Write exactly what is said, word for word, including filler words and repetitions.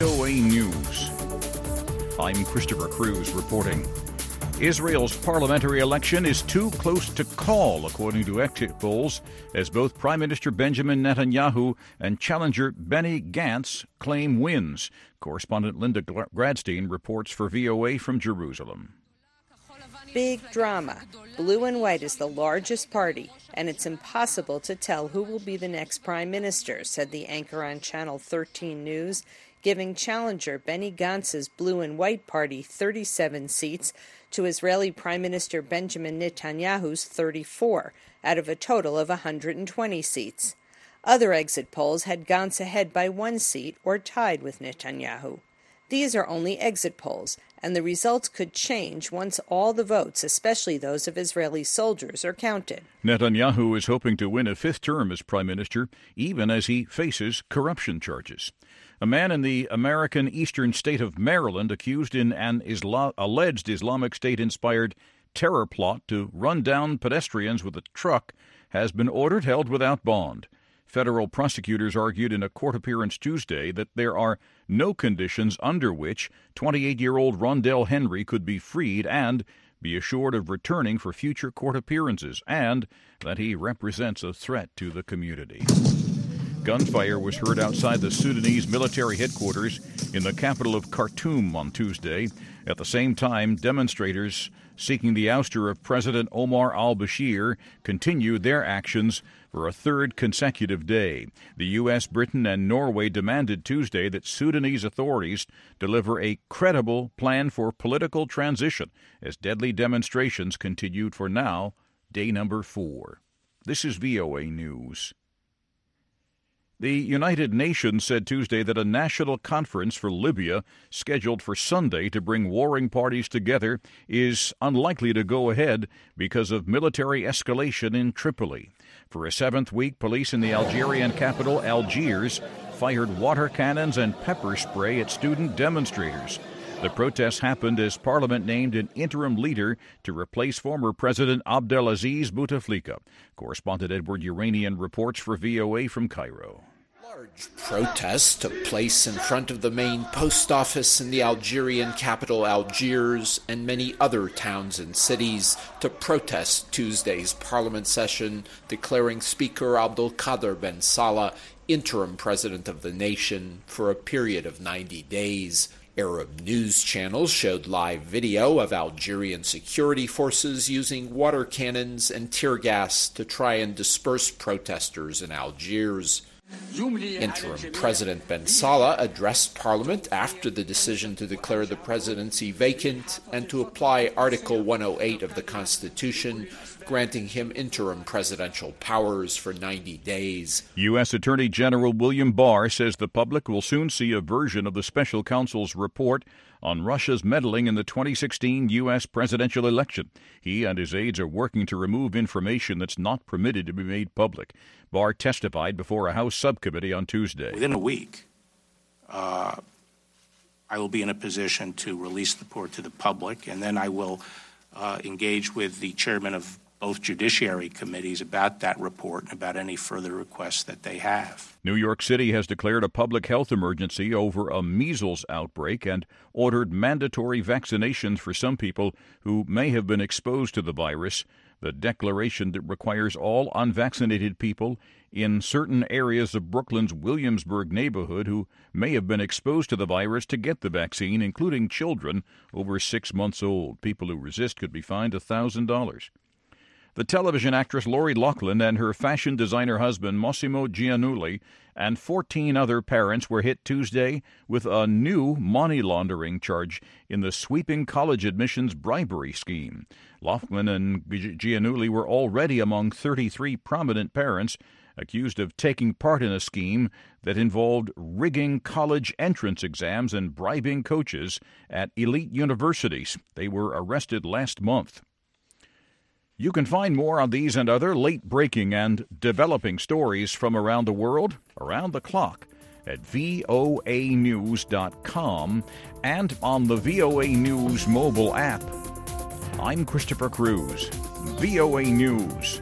V O A News. I'm Christopher Cruz reporting. Israel's parliamentary election is too close to call, according to exit polls, as both Prime Minister Benjamin Netanyahu and challenger Benny Gantz claim wins. Correspondent Linda Gradstein reports for V O A from Jerusalem. Big drama. Blue and White is the largest party, and it's impossible to tell who will be the next prime minister, said the anchor on Channel thirteen News, giving challenger Benny Gantz's Blue and White party thirty-seven seats to Israeli Prime Minister Benjamin Netanyahu's thirty-four, out of a total of one hundred twenty seats. Other exit polls had Gantz ahead by one seat or tied with Netanyahu. These are only exit polls, and the results could change once all the votes, especially those of Israeli soldiers, are counted. Netanyahu is hoping to win a fifth term as prime minister, even as he faces corruption charges. A man in the American eastern state of Maryland accused in an Isla- alleged Islamic State-inspired terror plot to run down pedestrians with a truck has been ordered held without bond. Federal prosecutors argued in a court appearance Tuesday that there are no conditions under which twenty-eight-year-old Rondell Henry could be freed and be assured of returning for future court appearances, and that he represents a threat to the community. Gunfire was heard outside the Sudanese military headquarters in the capital of Khartoum on Tuesday. At the same time, demonstrators seeking the ouster of President Omar al-Bashir continued their actions for a third consecutive day. The U S, Britain, and Norway demanded Tuesday that Sudanese authorities deliver a credible plan for political transition as deadly demonstrations continued for now, day number four. This is V O A News. The United Nations said Tuesday that a national conference for Libya, scheduled for Sunday to bring warring parties together, is unlikely to go ahead because of military escalation in Tripoli. For a seventh week, police in the Algerian capital, Algiers, fired water cannons and pepper spray at student demonstrators. The protests happened as Parliament named an interim leader to replace former President Abdelaziz Bouteflika. Correspondent Edward Uranian reports for V O A from Cairo. Large protests took place in front of the main post office in the Algerian capital Algiers and many other towns and cities to protest Tuesday's parliament session, declaring Speaker Abdelkader Ben Salah interim president of the nation for a period of ninety days. Arab news channels showed live video of Algerian security forces using water cannons and tear gas to try and disperse protesters in Algiers. Interim President Ben Salah addressed Parliament after the decision to declare the presidency vacant and to apply Article one oh eight of the Constitution, granting him interim presidential powers for ninety days. U S. Attorney General William Barr says the public will soon see a version of the special counsel's report on Russia's meddling in the twenty sixteen U S presidential election. He and his aides are working to remove information that's not permitted to be made public. Barr testified before a House subcommittee on Tuesday. Within a week, uh, I will be in a position to release the report to the public, and then I will uh, engage with the chairman of both judiciary committees about that report and about any further requests that they have. New York City has declared a public health emergency over a measles outbreak and ordered mandatory vaccinations for some people who may have been exposed to the virus. The declaration that requires all unvaccinated people in certain areas of Brooklyn's Williamsburg neighborhood who may have been exposed to the virus to get the vaccine, including children over six months old. People who resist could be fined one thousand dollars. The television actress Lori Loughlin and her fashion designer husband Massimo Giannulli and fourteen other parents were hit Tuesday with a new money laundering charge in the sweeping college admissions bribery scheme. Loughlin and Giannulli were already among thirty-three prominent parents accused of taking part in a scheme that involved rigging college entrance exams and bribing coaches at elite universities. They were arrested last month. You can find more on these and other late-breaking and developing stories from around the world, around the clock, at V O A news dot com and on the V O A News mobile app. I'm Christopher Cruz, V O A News.